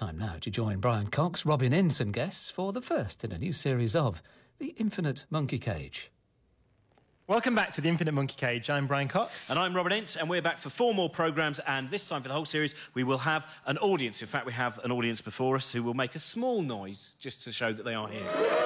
Time now to join Brian Cox, Robin Ince and guests for the first in a new series of The Infinite Monkey Cage. Welcome back to The Infinite Monkey Cage. I'm Brian Cox. And I'm Robin Ince, and we're back for 4 more programmes, and this time for the whole series we will have an audience. In fact, we have an audience before us who will make a small noise just to show that they are here.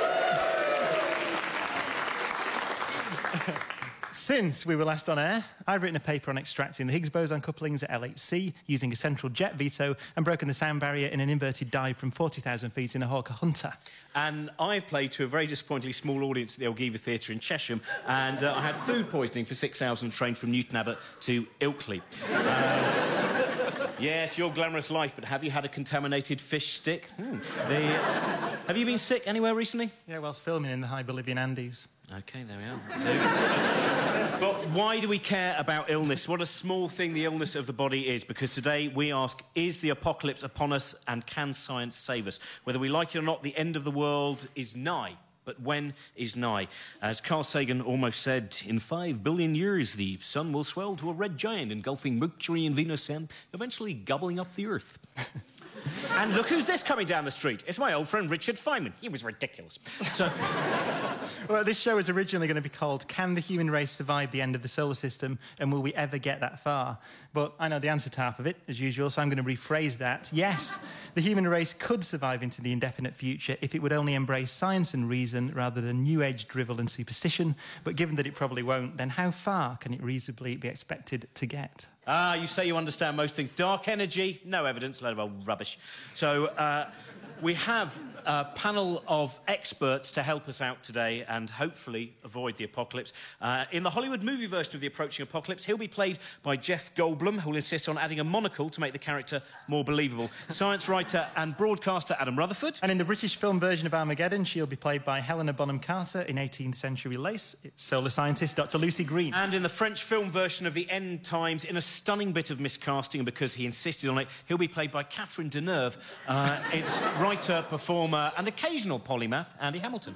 Since we were last on air, I've written a paper on extracting the Higgs boson couplings at LHC using a central jet veto and broken the sound barrier in an inverted dive from 40,000 feet in a Hawker Hunter. And I've played to a very disappointingly small audience at the Elgiva Theatre in Chesham, and I had food poisoning for 6 hours on a train from Newton Abbot to Ilkley. Yes, your glamorous life, but have you had a contaminated fish stick? Have you been sick anywhere recently? Yeah, whilst filming in the high Bolivian Andes. OK, there we are. But why do we care about illness? What a small thing the illness of the body is, because today we ask, is the apocalypse upon us and can science save us? Whether we like it or not, the end of the world is nigh. But when is nigh? As Carl Sagan almost said, in 5 billion years the sun will swell to a red giant engulfing Mercury and Venus and eventually gobbling up the Earth. And look who's this coming down the street. It's my old friend Richard Feynman. He was ridiculous. So... Well, this show was originally going to be called Can the Human Race Survive the End of the Solar System, and Will We Ever Get That Far? But I know the answer to half of it, as usual, so I'm going to rephrase that. Yes, the human race could survive into the indefinite future if it would only embrace science and reason rather than New Age drivel and superstition. But given that it probably won't, then how far can it reasonably be expected to get? Ah, you say you understand most things. Dark energy, no evidence, load of old rubbish. So, we have a panel of experts to help us out today and hopefully avoid the apocalypse. In the Hollywood movie version of the approaching apocalypse, he'll be played by Jeff Goldblum, who will insist on adding a monocle to make the character more believable. Science writer and broadcaster Adam Rutherford. And in the British film version of Armageddon, she'll be played by Helena Bonham Carter in 18th Century Lace. It's solar scientist Dr. Lucy Green. And in the French film version of The End Times, in a stunning bit of miscasting, and because he insisted on it, he'll be played by Catherine Deneuve. It's writer, performer and occasional polymath Andy Hamilton.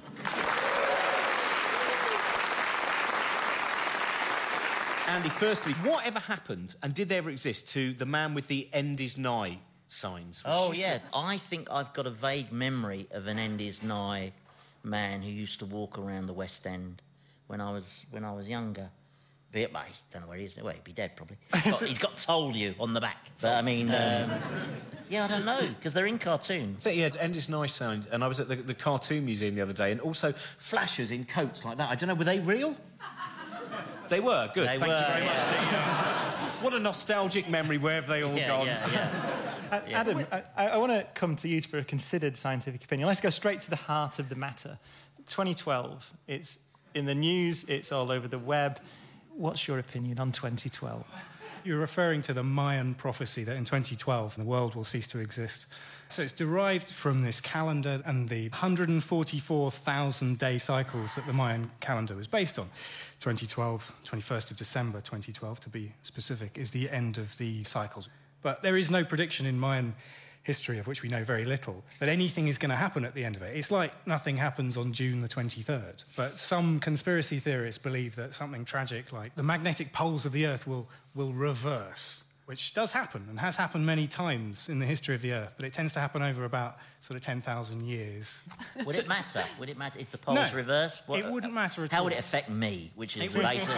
Andy, firstly, whatever happened, and did they ever exist, to the man with the end is nigh signs? Oh, yeah. I think I've got a vague memory of an end is nigh man who used to walk around the West End when I was younger. I don't know where he is. Well, he'd be dead, probably. He's got told you on the back. But, I mean, yeah, I don't know, because they're in cartoons. Yeah, end is nice sound. And I was at the Cartoon Museum the other day, and also flashers in coats like that. I don't know, were they real? They were, good. Thank you very much. What a nostalgic memory, wherever they all gone. Adam, I want to come to you for a considered scientific opinion. Let's go straight to the heart of the matter. 2012, it's in the news, it's all over the web. What's your opinion on 2012? You're referring to the Mayan prophecy that in 2012 the world will cease to exist. So it's derived from this calendar and the 144,000-day cycles that the Mayan calendar was based on. 2012, 21st of December 2012, to be specific, is the end of the cycles. But there is no prediction in Mayan history, of which we know very little, that anything is going to happen at the end of it. It's like nothing happens on June the 23rd. But some conspiracy theorists believe that something tragic like the magnetic poles of the Earth will reverse, which does happen and has happened many times in the history of the Earth, but it tends to happen over about sort of 10,000 years. Would it matter? Would it matter if the poles reverse? It wouldn't matter at all. How would it affect me, which is later?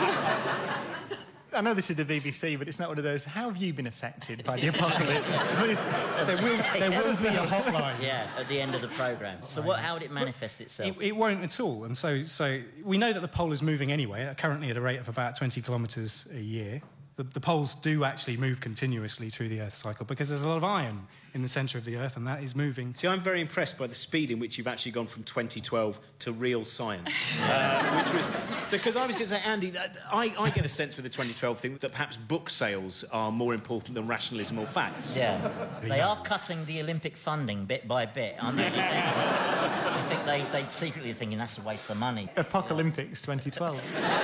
I know this is the BBC, but it's not one of those, how have you been affected by the apocalypse? Please, there will be a hotline. Yeah, at the end of the programme. So how would it manifest itself? It won't at all. And so we know that the pole is moving anyway, currently at a rate of about 20 kilometres a year. The poles do actually move continuously through the Earth's cycle because there's a lot of iron in the centre of the Earth, and that is moving. See, I'm very impressed by the speed in which you've actually gone from 2012 to real science. Which was... Because I was going to say, Andy, I get a sense with the 2012 thing that perhaps book sales are more important than rationalism or facts. Yeah. They are cutting the Olympic funding bit by bit, aren't they? I think they're secretly thinking that's a waste of money. Apocalyptics 2012.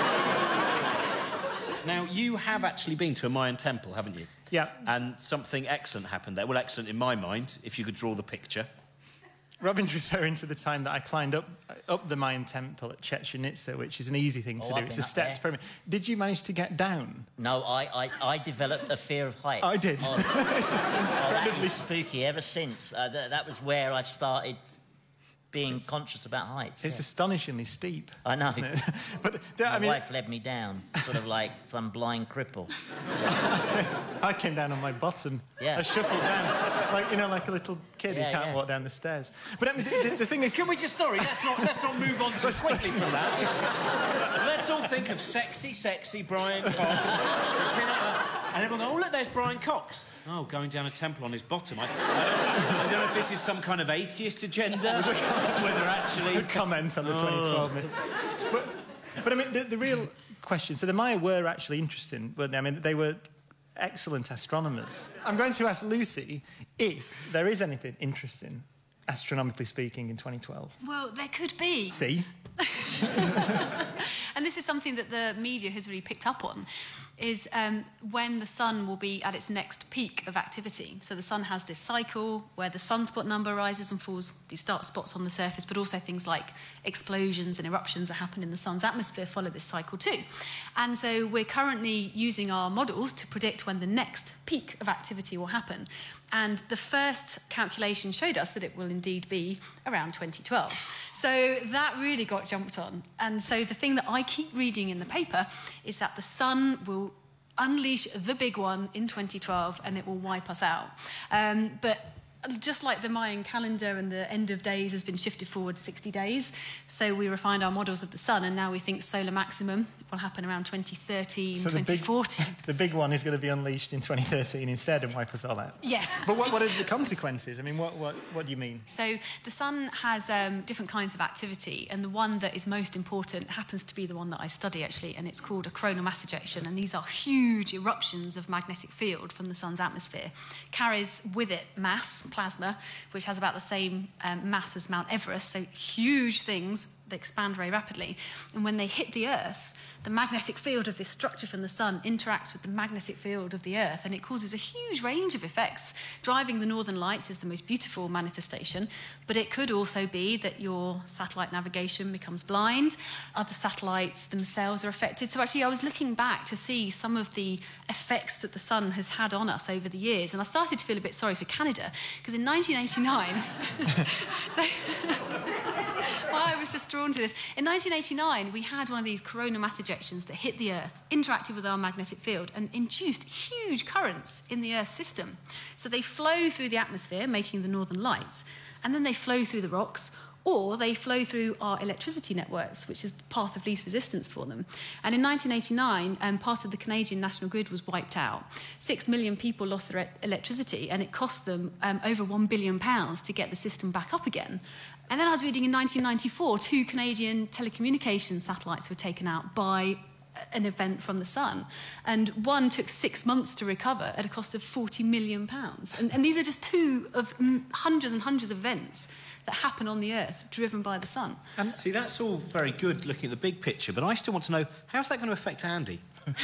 Now, you have actually been to a Mayan temple, haven't you? Yeah. And something excellent happened there. Well, excellent in my mind, if you could draw the picture. Robin's referring to the time that I climbed up the Mayan temple at Chichen Itza, which is an easy thing to do. It's a stepped pyramid. Did you manage to get down? No, I developed a fear of heights. I did. That is spooky ever since. That was where I started being conscious about heights. It's astonishingly steep. I know. But My wife led me down, sort of like some blind cripple. I came down on my bottom. Yeah. I shuffled down, like a little kid who can't walk down the stairs. But I mean, the thing is, can we just let's not move on too quickly from that. Let's all think of sexy Brian Cox, and everyone go, oh look, there's Brian Cox. Oh, going down a temple on his bottom. I don't know if this is some kind of atheist agenda, whether actually... A comment on the 2012 myth. But I mean, the real question... So the Maya were actually interesting, weren't they? I mean, they were excellent astronomers. I'm going to ask Lucy if there is anything interesting, astronomically speaking, in 2012. Well, there could be. See? And this is something that the media has really picked up on, is when the sun will be at its next peak of activity. So the sun has this cycle where the sunspot number rises and falls, these dark spots on the surface, but also things like explosions and eruptions that happen in the sun's atmosphere follow this cycle too. And so we're currently using our models to predict when the next peak of activity will happen. And the first calculation showed us that it will indeed be around 2012. So that really got jumped on. And so the thing that I keep reading in the paper is that the sun will unleash the big one in 2012 and it will wipe us out. But just like the Mayan calendar and the end of days has been shifted forward 60 days, so we refined our models of the sun, and now we think solar maximum will happen around 2013, so 2014. The big one is going to be unleashed in 2013 instead and wipe us all out. Yes. But what are the consequences? I mean, what do you mean? So the sun has different kinds of activity, and the one that is most important happens to be the one that I study, actually, and it's called a coronal mass ejection, and these are huge eruptions of magnetic field from the sun's atmosphere. Carries with it mass, plasma, which has about the same mass as Mount Everest, so huge things that expand very rapidly. And when they hit the Earth, the magnetic field of this structure from the sun interacts with the magnetic field of the Earth, and it causes a huge range of effects. Driving the northern lights is the most beautiful manifestation, but it could also be that your satellite navigation becomes blind, other satellites themselves are affected. So actually I was looking back to see some of the effects that the sun has had on us over the years, and I started to feel a bit sorry for Canada, because in 1989... Well, I was just drawn to this. In 1989, we had one of these coronal mass ejections that hit the Earth, interacted with our magnetic field, and induced huge currents in the Earth's system. So they flow through the atmosphere, making the northern lights, and then they flow through the rocks, or they flow through our electricity networks, which is the path of least resistance for them. And in 1989, part of the Canadian national grid was wiped out. 6 million people lost their electricity, and it cost them over £1 billion to get the system back up again. And then I was reading in 1994, 2 Canadian telecommunications satellites were taken out by an event from the sun. And one took 6 months to recover at a cost of £40 million. And these are just 2 of hundreds and hundreds of events that happen on the Earth, driven by the sun. And see, that's all very good looking at the big picture, but I still want to know, how's that going to affect Andy?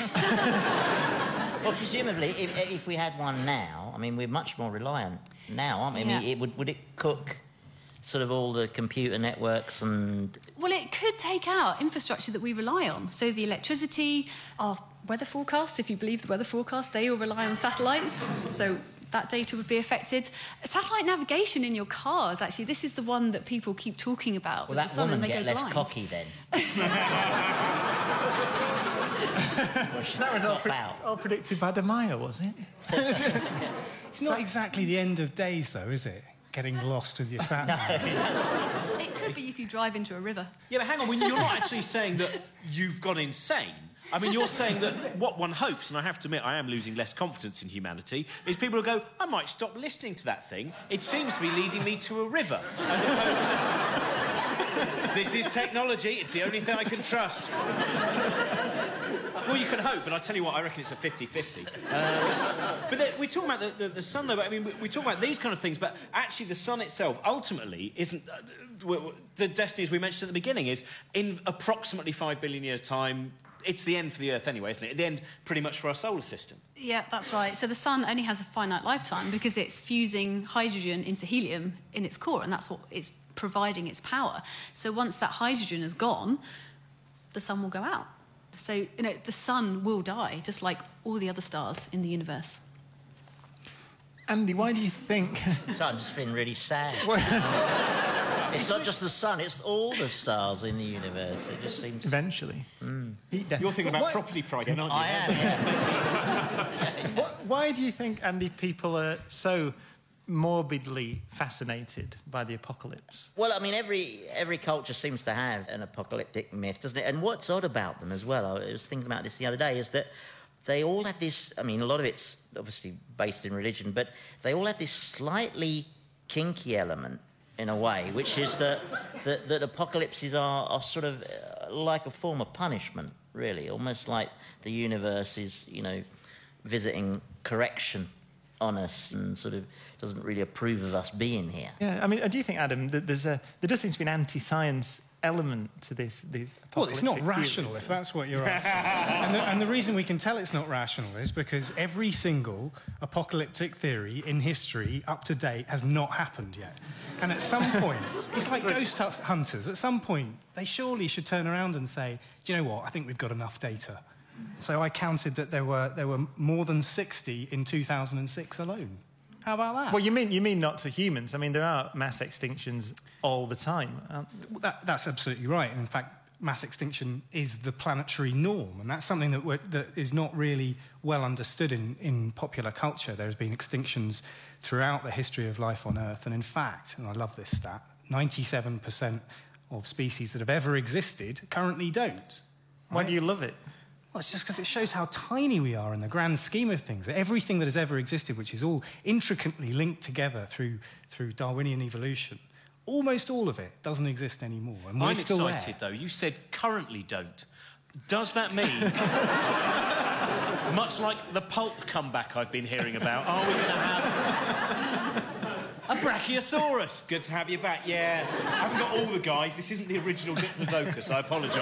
Well, presumably, if we had one now, I mean, we're much more reliant now, aren't we? I mean, would it cook sort of all the computer networks and... Well, it could take out infrastructure that we rely on. So the electricity, our weather forecasts, if you believe the weather forecasts, they all rely on satellites. So that data would be affected. Satellite navigation in your cars, actually, this is the one that people keep talking about. Will that woman get less cocky then? That was all predicted by the Maya, was it? It's not exactly the end of days, though, is it? Getting lost with your sat nav. It could be if you drive into a river. Yeah, but hang on, you're not actually saying that you've gone insane. I mean, you're saying that what one hopes, and I have to admit I am losing less confidence in humanity, is people will go, I might stop listening to that thing. It seems to be leading me to a river. As opposed to... This is technology, it's the only thing I can trust. Well, you can hope, but I tell you what, I reckon it's a 50-50. But we're talking about the sun, though. I mean, we talk about these kind of things, but actually the sun itself ultimately isn't... the destiny, as we mentioned at the beginning, is in approximately 5 billion years' time, it's the end for the Earth anyway, isn't it? The end pretty much for our solar system. Yeah, that's right. So the sun only has a finite lifetime because it's fusing hydrogen into helium in its core, and that's what is providing its power. So once that hydrogen is gone, the sun will go out. So, the sun will die, just like all the other stars in the universe. Andy, why do you think... So I'm just feeling really sad. It's not just the sun, it's all the stars in the universe. It just seems... Eventually. You're thinking about property pricing, aren't you? I am, yeah. Why do you think, Andy, people are so morbidly fascinated by the apocalypse? Well, I mean, every culture seems to have an apocalyptic myth, doesn't it? And what's odd about them as well, I was thinking about this the other day, is that they all have this... I mean, a lot of it's obviously based in religion, but they all have this slightly kinky element, in a way, which is that apocalypses are sort of like a form of punishment, really, almost like the universe is, visiting correction on us and sort of doesn't really approve of us being here. Yeah, I mean, do you think, Adam, that there does seem to be an anti-science element to these apocalyptic Well, it's not theories? rational, if that's what you're asking. and the reason we can tell it's not rational is because every single apocalyptic theory in history up to date has not happened yet. And at some point, it's like ghost hunters. At some point, they surely should turn around and say, do you know what, I think we've got enough data. So I counted that there were more than 60 in 2006 alone. How about that? Well, you mean not to humans. I mean, there are mass extinctions all the time. That's absolutely right. In fact, mass extinction is the planetary norm, and that's something that is not really well understood in popular culture. There has been extinctions throughout the history of life on Earth, and in fact, and I love this stat, 97% of species that have ever existed currently don't. Why do you love it? Well, it's just because it shows how tiny we are in the grand scheme of things. Everything that has ever existed, which is all intricately linked together through Darwinian evolution, almost all of it doesn't exist anymore. And we're still excited, though. You said currently don't. Does that mean, much like the pulp comeback I've been hearing about, are we going to have a Brachiosaurus? Good to have you back. Yeah, I haven't got all the guys. This isn't the original Diplodocus. I apologise.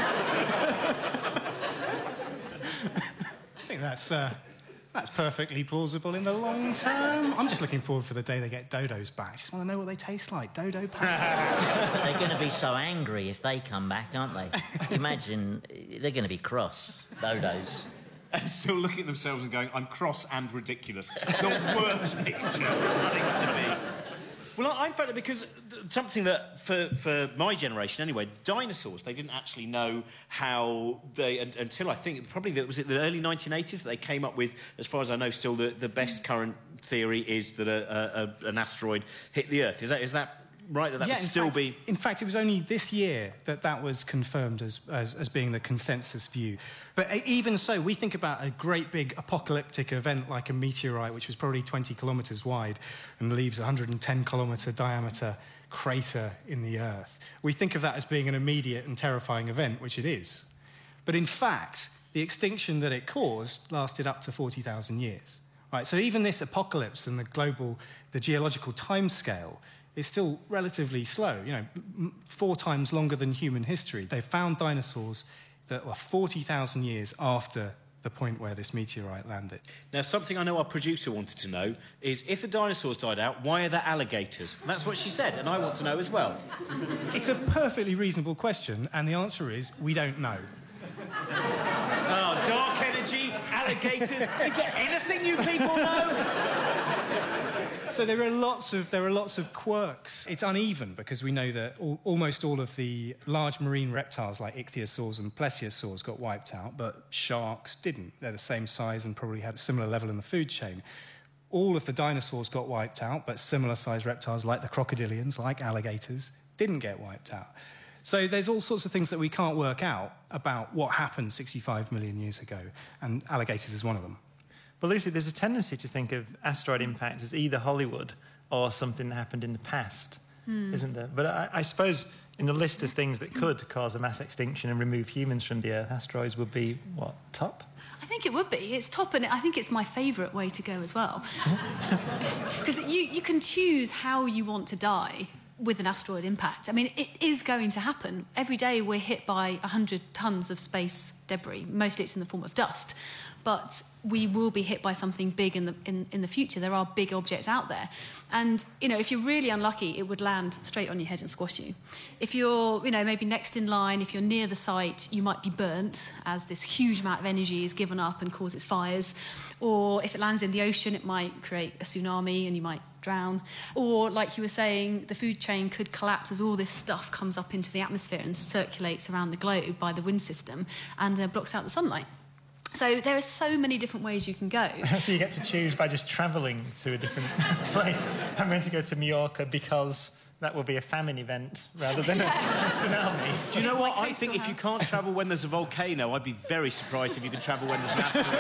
I think that's perfectly plausible in the long term. I'm just looking forward for the day they get dodos back. I just want to know what they taste like. Dodo patties. They're going to be so angry if they come back, aren't they? Imagine, they're going to be cross, dodos. And still looking at themselves and going, I'm cross and ridiculous. The worst mixture of things to be. Well, I'm fascinated because something that, for my generation anyway, dinosaurs, they didn't actually know how they... Until I think, probably, was it the early 1980s that they came up with, as far as I know, still the best current theory is that an asteroid hit the Earth. Is that right, that would still be... In fact, it was only this year that was confirmed as being the consensus view. But even so, we think about a great big apocalyptic event like a meteorite, which was probably 20 kilometres wide and leaves a 110-kilometre diameter crater in the Earth. We think of that as being an immediate and terrifying event, which it is. But in fact, the extinction that it caused lasted up to 40,000 years. Right, so even this apocalypse and the geological timescale is still relatively slow, 4 times longer than human history. They found dinosaurs that were 40,000 years after the point where this meteorite landed. Now, something I know our producer wanted to know is, if the dinosaurs died out, why are there alligators? And that's what she said, and I want to know as well. It's a perfectly reasonable question, and the answer is, we don't know. Oh, dark energy, alligators. Is there anything you people know? So there are lots of quirks. It's uneven because we know that almost all of the large marine reptiles like ichthyosaurs and plesiosaurs got wiped out, but sharks didn't. They're the same size and probably had a similar level in the food chain. All of the dinosaurs got wiped out, but similar-sized reptiles like the crocodilians, like alligators, didn't get wiped out. So there's all sorts of things that we can't work out about what happened 65 million years ago, and alligators is one of them. But Lucy, there's a tendency to think of asteroid impact as either Hollywood or something that happened in the past, isn't there? But I suppose in the list of things that could cause a mass extinction and remove humans from the Earth, asteroids would be, what, top? I think it would be. It's top, and I think it's my favourite way to go as well. Because you can choose how you want to die with an asteroid impact. I mean, it is going to happen. Every day we're hit by 100 tonnes of space debris. Mostly it's in the form of dust. But we will be hit by something big in the future. There are big objects out there. And, if you're really unlucky, it would land straight on your head and squash you. If you're, maybe next in line, if you're near the site, you might be burnt as this huge amount of energy is given up and causes fires. Or if it lands in the ocean, it might create a tsunami and you might drown. Or, like you were saying, the food chain could collapse as all this stuff comes up into the atmosphere and circulates around the globe by the wind system and blocks out the sunlight. So there are so many different ways you can go. So you get to choose by just travelling to a different place. I'm going to go to Mallorca because that will be a famine event rather than a tsunami. Do you know what? I think if you can't travel when there's a volcano, I'd be very surprised if you can travel when there's an asteroid.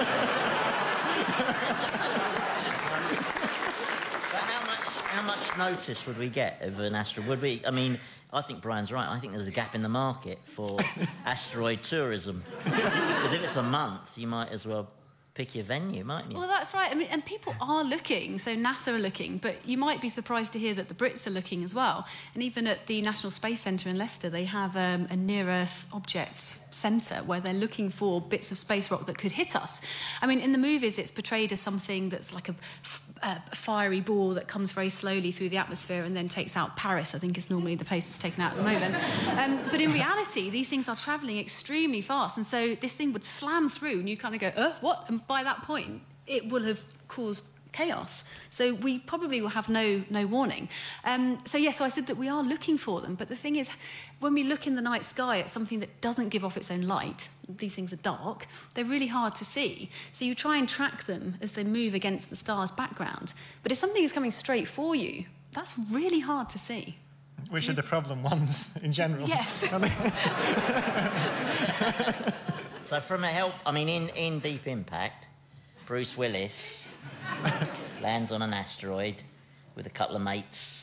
But how much notice would we get of an asteroid? Would we? I mean, I think Brian's right. I think there's a gap in the market for asteroid tourism. Because if it's a month, you might as well pick your venue, mightn't you? Well, that's right. I mean, and people are looking. So NASA are looking, but you might be surprised to hear that the Brits are looking as well. And even at the National Space Centre in Leicester, they have a near-Earth object centre where they're looking for bits of space rock that could hit us. I mean, in the movies, it's portrayed as something that's like a fiery ball that comes very slowly through the atmosphere and then takes out Paris, I think is normally the place it's taken out at the moment. But in reality, these things are travelling extremely fast. And so this thing would slam through and you kind of go, what? And by that point, it will have caused chaos. So we probably will have no warning. So I said that we are looking for them. But the thing is, when we look in the night sky at something that doesn't give off its own light, these things are dark, they're really hard to see. So you try and track them as they move against the star's background. But if something is coming straight for you, that's really hard to see. Which are the problem ones in general. Yes. So in Deep Impact, Bruce Willis lands on an asteroid with a couple of mates,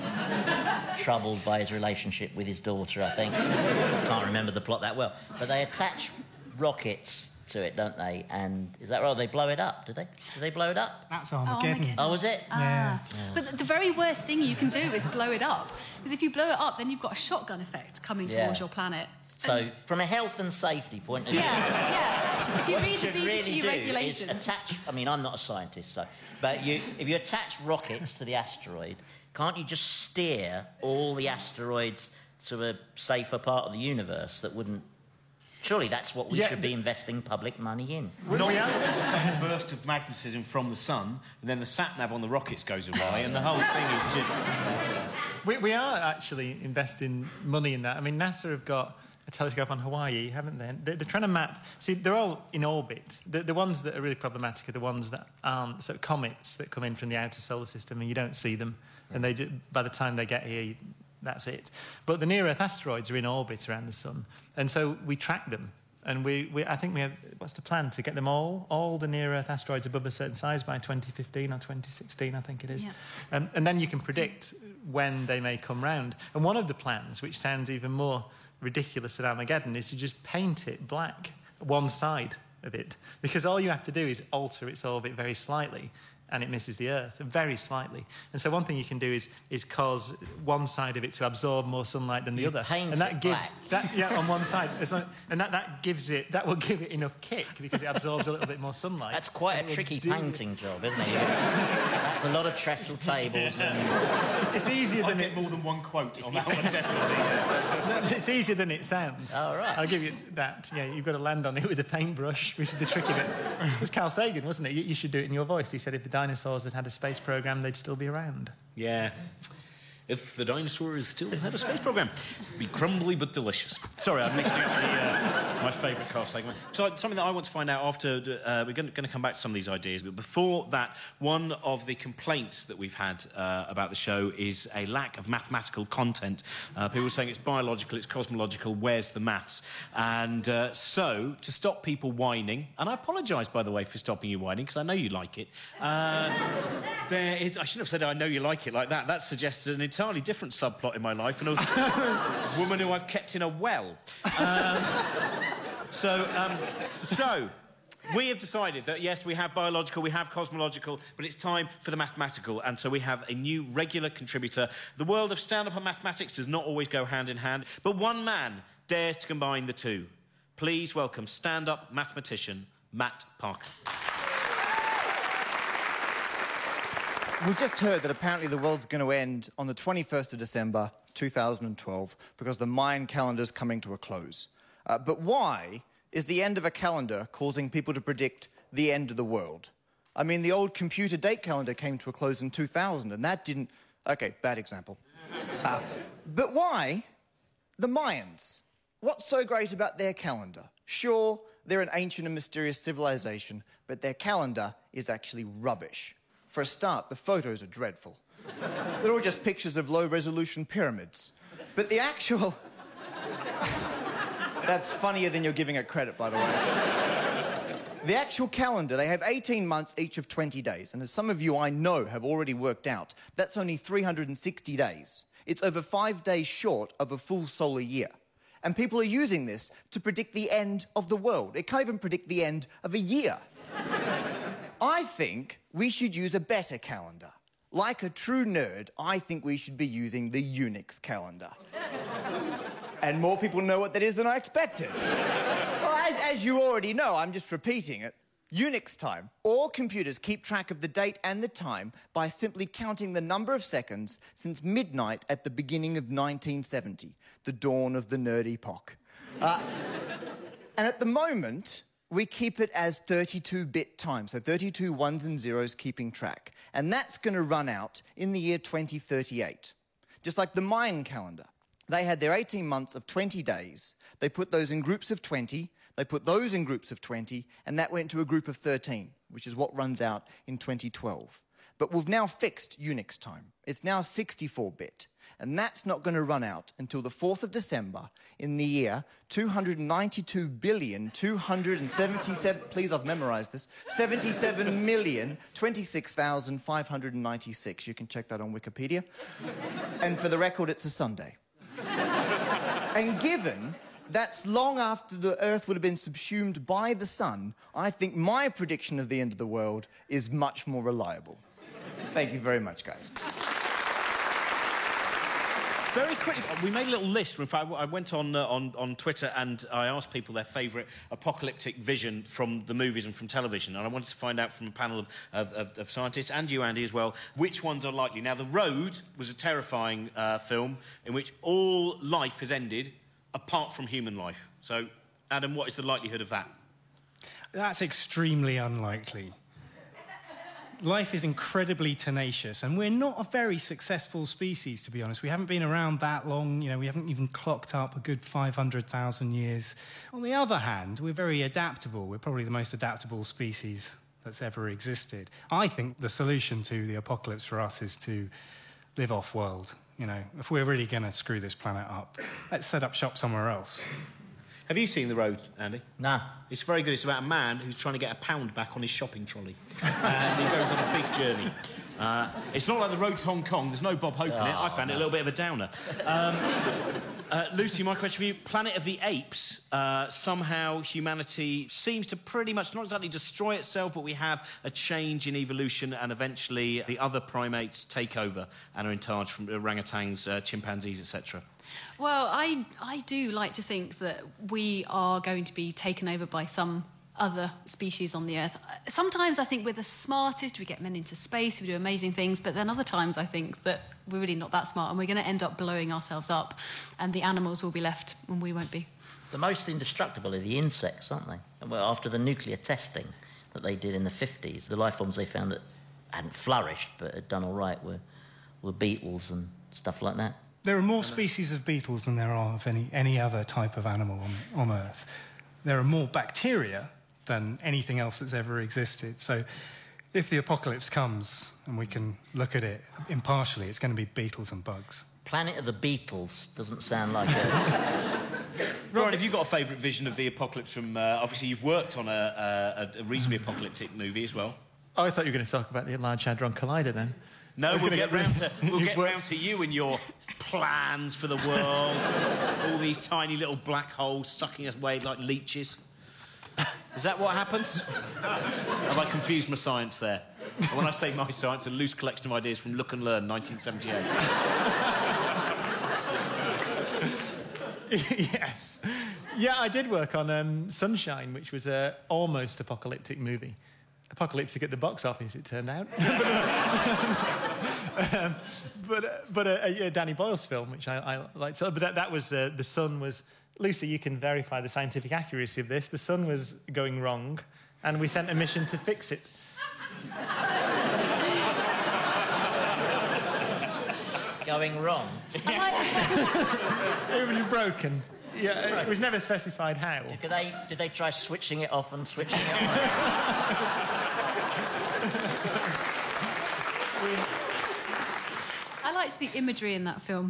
troubled by his relationship with his daughter, I think. I can't remember the plot that well. But they attach rockets to it, don't they? And is that right? They blow it up, do they? Do they blow it up? That's Armageddon. Oh, was it? Yeah. But the very worst thing you can do is blow it up. Because if you blow it up, then you've got a shotgun effect coming towards your planet. So, from a health and safety point of view... Yeah. If you read the BBC really regulations... is attach... I mean, I'm not a scientist, but if you attach rockets to the asteroid, can't you just steer all the asteroids to a safer part of the universe that wouldn't... Surely that's what we should be investing public money in. Not a burst of magnetism from the sun, and then the sat-nav on the rockets goes awry, and the whole thing is just... We are actually investing money in that. I mean, NASA have got a telescope on Hawaii, haven't they? They're trying to map... See, they're all in orbit. The ones that are really problematic are the ones that aren't. So comets that come in from the outer solar system and you don't see them. And by the time they get here, that's it. But the near-Earth asteroids are in orbit around the sun. And so we track them. And I think we have... What's the plan? To get them all the near-Earth asteroids above a certain size by 2015 or 2016, I think it is. Yeah. And then you can predict when they may come round. And one of the plans, which sounds even more ridiculous than Armageddon, is to just paint it black, one side of it. Because all you have to do is alter its orbit very slightly, and it misses the Earth, very slightly. And so one thing you can do is cause one side of it to absorb more sunlight than the other. Paint and that it gives black. on one side. And that will give it enough kick because it absorbs a little bit more sunlight. That's quite a tricky painting job, isn't it? That's a lot of trestle tables. And... It's easier than more than one quote on that one, definitely. It's easier than it sounds. All right. I'll give you that. Yeah, you've got to land on it with a paintbrush, which is the tricky bit. It was Carl Sagan, wasn't it? You should do it in your voice. He said if the dinosaurs had a space program, they'd still be around. Yeah. If the dinosaurs still had a space program, it'd be crumbly but delicious. Sorry, I'm mixing up my favourite Carl Sagan. So something that I want to find out after we're going to come back to some of these ideas, but before that, one of the complaints that we've had about the show is a lack of mathematical content. People are saying it's biological, it's cosmological, where's the maths? And so, to stop people whining, and I apologise, by the way, for stopping you whining, because I know you like it, there is... I shouldn't have said I know you like it like that. That suggests an entirely different subplot in my life, and a woman who I've kept in a well. So we have decided that, yes, we have biological, we have cosmological, but it's time for the mathematical, and so we have a new regular contributor. The world of stand-up and mathematics does not always go hand in hand, but one man dares to combine the two. Please welcome stand-up mathematician Matt Parker. We just heard that apparently the world's going to end on the 21st of December, 2012, because the Mayan calendar is coming to a close. But why is the end of a calendar causing people to predict the end of the world? I mean, the old computer date calendar came to a close in 2000, and that didn't... OK, bad example. But why the Mayans? What's so great about their calendar? Sure, they're an ancient and mysterious civilization, but their calendar is actually rubbish. For a start, the photos are dreadful. They're all just pictures of low-resolution pyramids. But the actual... That's funnier than you're giving it credit, by the way. The actual calendar, they have 18 months each of 20 days. And as some of you I know have already worked out, that's only 360 days. It's over 5 days short of a full solar year. And people are using this to predict the end of the world. It can't even predict the end of a year. I think we should use a better calendar. Like a true nerd, I think we should be using the Unix calendar. And more people know what that is than I expected. Well, as you already know, I'm just repeating it. Unix time. All computers keep track of the date and the time by simply counting the number of seconds since midnight at the beginning of 1970, the dawn of the nerd epoch. And at the moment, we keep it as 32-bit time, so 32 ones and zeros keeping track. And that's going to run out in the year 2038. Just like the Mayan calendar. They had their 18 months of 20 days. They put those in groups of 20. They put those in groups of 20, and that went to a group of 13, which is what runs out in 2012. But we've now fixed Unix time. It's now 64-bit, and that's not going to run out until the 4th of December in the year 292,277... Please, I've memorised this. 77,026,596. You can check that on Wikipedia. And for the record, it's a Sunday. And given that's long after the Earth would have been subsumed by the sun, I think my prediction of the end of the world is much more reliable. Thank you very much, guys. Very quickly, we made a little list. In fact, I went on Twitter and I asked people their favourite apocalyptic vision from the movies and from television, and I wanted to find out from a panel of scientists, and you, Andy, as well, which ones are likely. Now, The Road was a terrifying film in which all life has ended apart from human life. So, Adam, what is the likelihood of that? That's extremely unlikely. Life is incredibly tenacious, and we're not a very successful species, to be honest. We haven't been around that long, you know, we haven't even clocked up a good 500,000 years. On the other hand, we're very adaptable. We're probably the most adaptable species that's ever existed. I think the solution to the apocalypse for us is to live off-world. You know, if we're really going to screw this planet up, let's set up shop somewhere else. Have you seen The Road, Andy? No. It's very good. It's about a man who's trying to get £1 back on his shopping trolley. And he goes on a big journey. It's not like The Road to Hong Kong. There's no Bob Hope in it. I found it a little bit of a downer. Lucy, my question for you. Planet of the Apes, somehow humanity seems to pretty much not exactly destroy itself, but we have a change in evolution, and eventually the other primates take over and are in charge, from orangutans, chimpanzees, etc. Well, I do like to think that we are going to be taken over by some other species on the Earth. Sometimes I think we're the smartest, we get men into space, we do amazing things, but then other times I think that we're really not that smart and we're going to end up blowing ourselves up and the animals will be left and we won't be. The most indestructible are the insects, aren't they? Well, after the nuclear testing that they did in the 50s, the life forms they found that hadn't flourished but had done all right were beetles and stuff like that. There are more species of beetles than there are of any other type of animal on Earth. There are more bacteria than anything else that's ever existed. So if the apocalypse comes and we can look at it impartially, it's going to be beetles and bugs. Planet of the Beatles doesn't sound like a... Ryan, have you got a favourite vision of the apocalypse from... obviously, you've worked on a reasonably apocalyptic movie as well. Oh, I thought you were going to talk about the Large Hadron Collider then. No, we'll get round to you and your plans for the world. All these tiny little black holes sucking us away like leeches. Is that what happens? Have I confused my science there? And when I say my science, a loose collection of ideas from Look and Learn, 1978. Yes. Yeah, I did work on Sunshine, which was a almost apocalyptic movie. Apocalyptic at the box office, it turned out. but a Danny Boyle's film, which I liked. But that was the sun was... Lucy, you can verify the scientific accuracy of this. The sun was going wrong, and we sent a mission to fix it. Going wrong? It was broken. Yeah, it was never specified how. Did they try switching it off and switching it on? I liked the imagery in that film.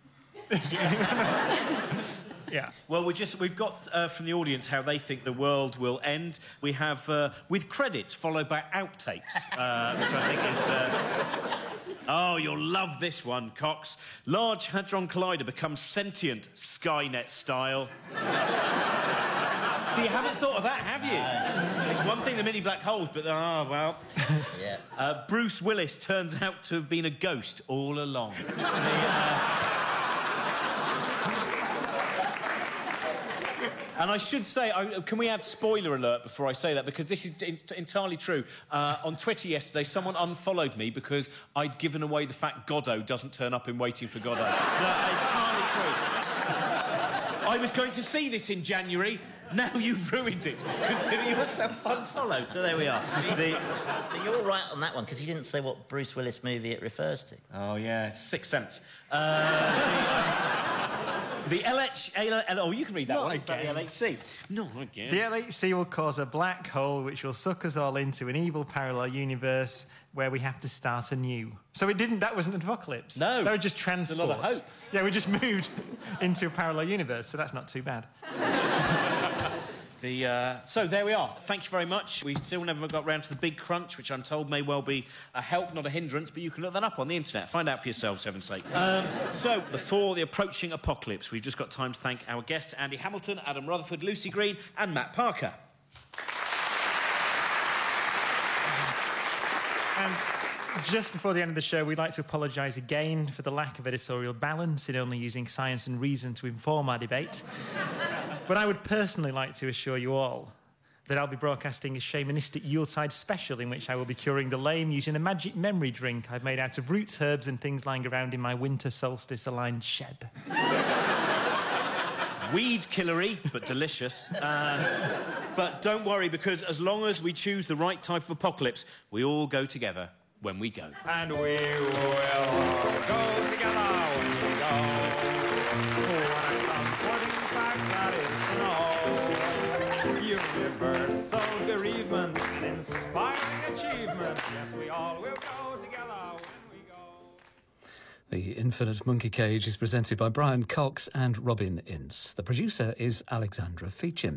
Yeah. Well, we've got from the audience how they think the world will end. We have with credits followed by outtakes, which I think is. Oh, you'll love this one, Cox. Large Hadron Collider becomes sentient, Skynet style. So you haven't thought of that, have you? It's one thing, the mini black holes, but well. Yeah. Bruce Willis turns out to have been a ghost all along. And I should say, can we add spoiler alert before I say that? Because this is entirely true. On Twitter yesterday, someone unfollowed me because I'd given away the fact Godot doesn't turn up in Waiting for Godot. Entirely true. I was going to see this in January. Now you've ruined it. Consider yourself unfollowed. So there we are. But you're all right on that one, because you didn't say what Bruce Willis movie it refers to. Oh, yeah, Sixth Sense. The oh, you can read that Not one. again. The LHC. No, again. The LHC will cause a black hole which will suck us all into an evil parallel universe where we have to start anew. So that wasn't an apocalypse. No. They were just transports. There's a lot of hope. Yeah, we just moved into a parallel universe, so that's not too bad. So there we are. Thank you very much. We still never got round to the big crunch, which I'm told may well be a help, not a hindrance, but you can look that up on the internet. Find out for yourselves, heaven's sake. So, before the approaching apocalypse, we've just got time to thank our guests, Andy Hamilton, Adam Rutherford, Lucy Green and Matt Parker. And just before the end of the show, we'd like to apologise again for the lack of editorial balance in only using science and reason to inform our debate. But I would personally like to assure you all that I'll be broadcasting a shamanistic Yuletide special in which I will be curing the lame using a magic memory drink I've made out of roots, herbs and things lying around in my winter solstice-aligned shed. Weed killery, but delicious. But don't worry, because as long as we choose the right type of apocalypse, we all go together when we go. And we will go together when we go. What a comforting fact that is to know. Universal bereavement and inspiring achievement. Yes, we all will go together when we go. The Infinite Monkey Cage is presented by Brian Cox and Robin Ince. The producer is Alexandra Feachin.